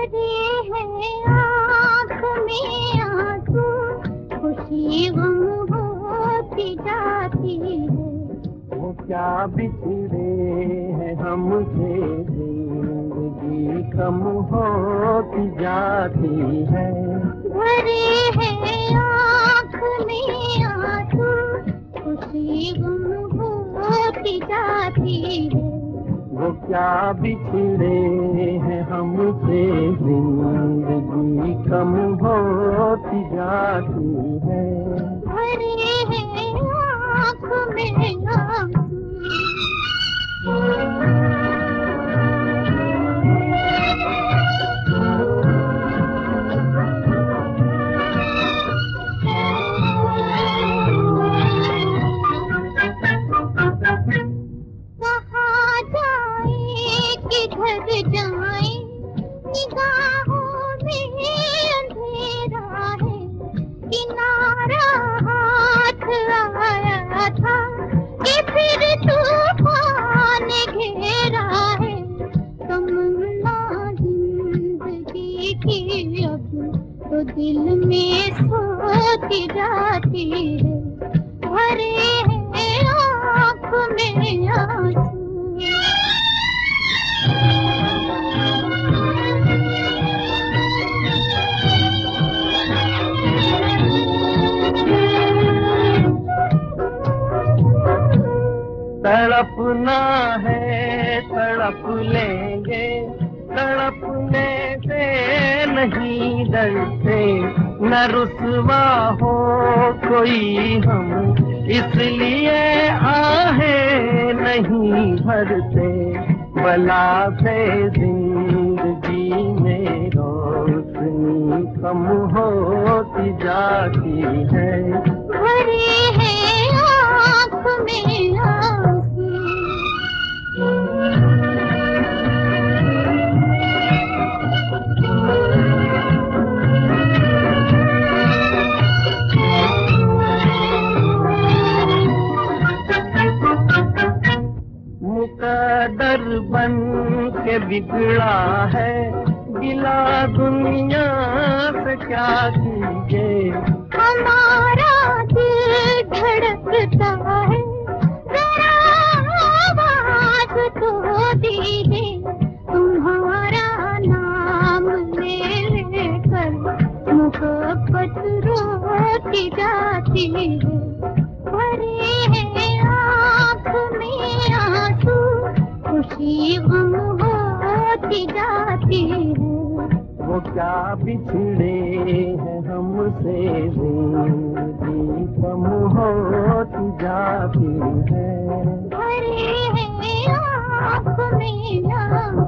भरे हैं आँख में आंसू, खुशी गम होती जाती है। वो क्या बिछड़े हैं हमसे, जिंदगी कम होती जाती है। भरे हैं आँख में आंसू, खुशी गम होती जाती है। वो क्या बिछड़े हैं हमसे, जिंदगी कम होती जाती है। भरे हैं आँख में आंसू। कहाँ जाए किधर जाए, निगाहों में अंधेरा है। किनारा हाथ आया था कि फिर तूफान घेरा है। तमन्ना जिंदगी की अब तो दिल में सोती जाती है। भरे हैं आँख में आंसू। तड़पना है तड़प लेंगे, तड़पने से नहीं डरते। न रुसवा हो कोई हम, इसलिए आहें नहीं भरते। बला से जिंदगी में रोशनी कम होती जाती है। भरे हैं आँख में आंसू। मुकद्दर बन के बिगड़ा है, गिला दुनिया से क्या कीजिए। हमारा दिल धड़कता है, जरा आवाज तो दीजिए। तुम्हारा नाम ले लेकर मोहब्बत रोती जाती है। भरे हैं आँख में आंसू, खुशी गम होती जाती है। वो क्या बिछड़े हैं हमसे, जिंदगी कम होती जाती है। भरे हैं आँख में आंसू।